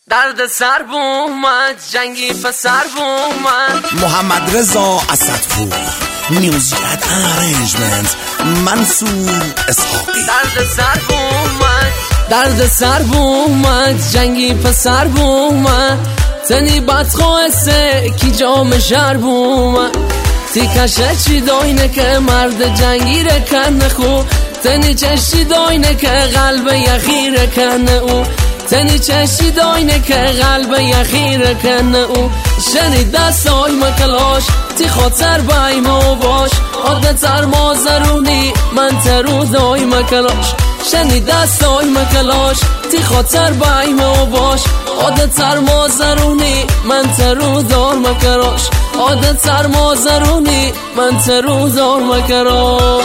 درد سر بومد جنگی پسر بومد. محمد رضا اسدپور، میوزیک ارنجمنت منصور اسحاقی. درد سر بومد جنگی پسر بومد. تنی بد خواسته کی جام شر بومد. تی کشه چی داینه که مرد جنگی رکنه خو. تنی چشی داینه که قلب یخی رکنه او. تنی چشی داینه که قلب یخی رکنه او. شنید دستای مکلاش تی خاطر بای ما باش. عادت تر ما زرونی من ترو دای مکلاش. شنید دستای مکلاش تی خاطر بای ما باش. عادت تر ما زرونی من ترو دار مکراش. عادت تر ما زرونی من ترو دار مکراش.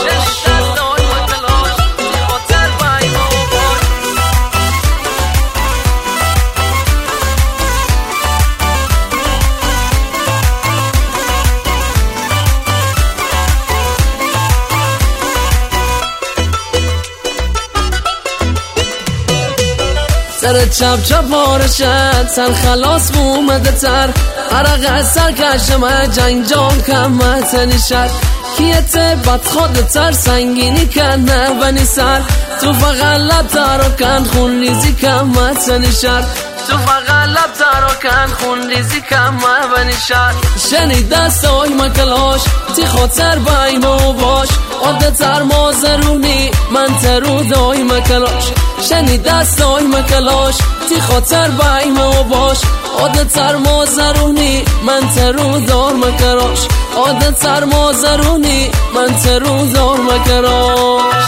سر چپ چپ آرشد سر خلاص بومده تر. عرق سر کشم جنگ جان کمت نشد. کیت بد خود تر سنگینی کنه ونی سر. تو فقط لب تر و کن خون ریزی کمت نشد. تو فقط لب تر و کن خون ریزی کمه ونی شد. شنید دستای مکلاش تی خاطر بای ما باش. عادت تر ما زرونی من ترو دای مکلاش. شنید دستای مکلاش تی خاطر بای ما باش. عادت تر ما زرونی من ترو دار مکراش. عادت تر ما زرونی من ترو دار مکراش.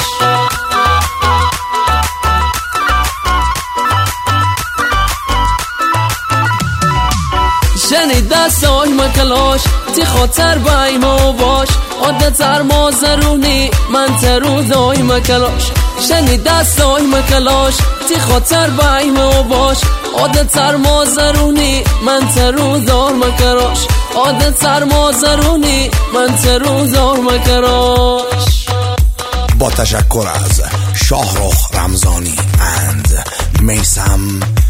شنید دستای مکلاش تی خاطر بای ما باش. عادت تر ما زرونی من ترو دای مکلاش. شنید دستای مکلاش تی خاطر بای ما باش. عادت تر ما زرونی من ترو دار مکراش. عادت تر ما زرونی من ترو دار مکراش. با تشکر از شاهرخ رمضانی اند میثم